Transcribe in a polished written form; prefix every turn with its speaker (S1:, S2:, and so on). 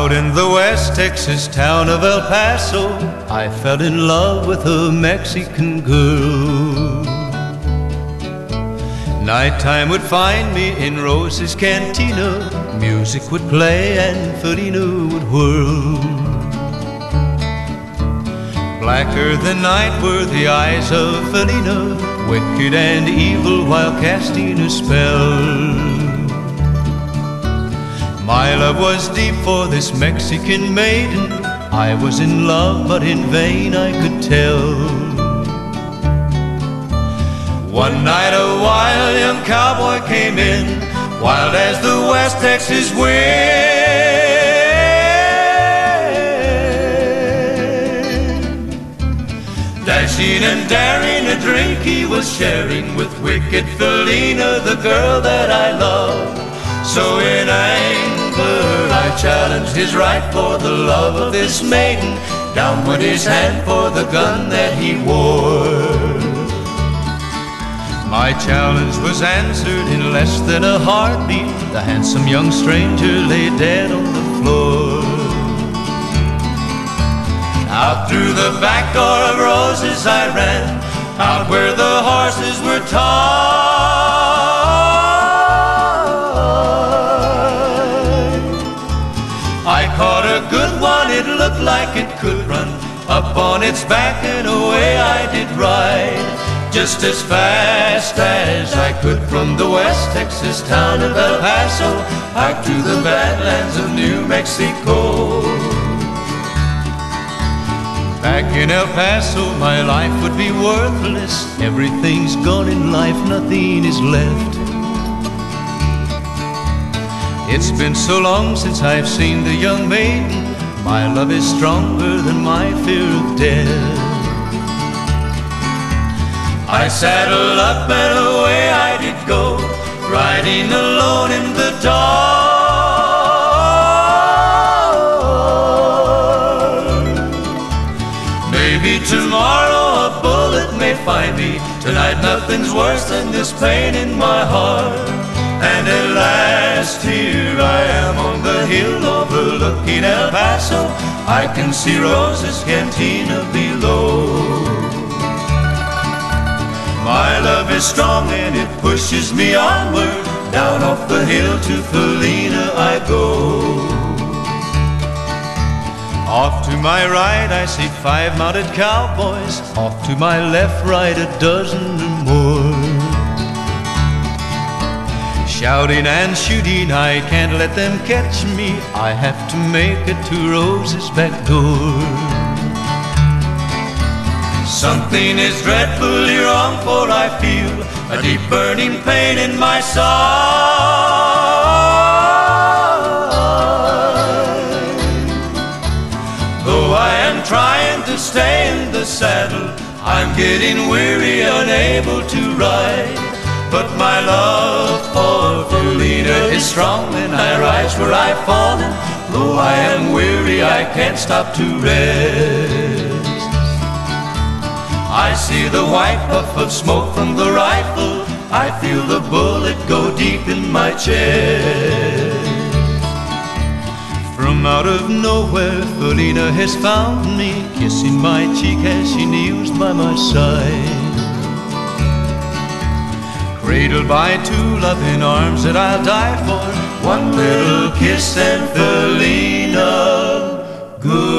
S1: Out in the West Texas town of El Paso, I fell in love with a Mexican girl. Nighttime would find me in Rose's Cantina. Music would play and Felina would whirl. Blacker than night were the eyes of Felina, wicked and evil while casting a spell. My love was deep for this Mexican maiden. I was in love, but in vain I could tell. One night a wild young cowboy came in, wild as the West Texas wind. Dashing and daring, a drink he was sharing with wicked Felina, the girl that I loved. So in anger I challenged his right for the love of this maiden. Down went his hand for the gun that he wore. My challenge was answered in less than a heartbeat. The handsome young stranger lay dead on the floor. Out through the back door of Roses I ran, out where the horses were tied. I caught a good one, it looked like it could run. Up on its back and away I did ride, just as fast as I could from the West Texas town of El Paso out to the badlands of New Mexico. Back in El Paso my life would be worthless. Everything's gone in life, nothing is left. It's been so long since I've seen the young maiden. My love is stronger than my fear of death. I saddled up and away I did go, riding alone in the dark. Maybe tomorrow a bullet may find me. Tonight nothing's worse than this pain in my heart. And at last here I am on the hill overlooking El Paso. I can see Rose's Cantina below. My love is strong and it pushes me onward. Down off the hill to Felina I go. Off to my right I see 5 mounted cowboys. Off to my left, right, a dozen or more. Shouting and shooting, I can't let them catch me. I have to make it to Rose's back door. Something is dreadfully wrong, for I feel a deep burning pain in my side. Though I am trying to stay in the saddle, I'm getting weary, unable to ride. But my love for Felina is strong, and I rise where I've fallen. Though I am weary, I can't stop to rest. I see the white puff of smoke from the rifle. I feel the bullet go deep in my chest. From out of nowhere, Felina has found me, kissing my cheek as she kneels by my side. Cradled by 2 loving arms that I'll die for. One little kiss and Felina, good.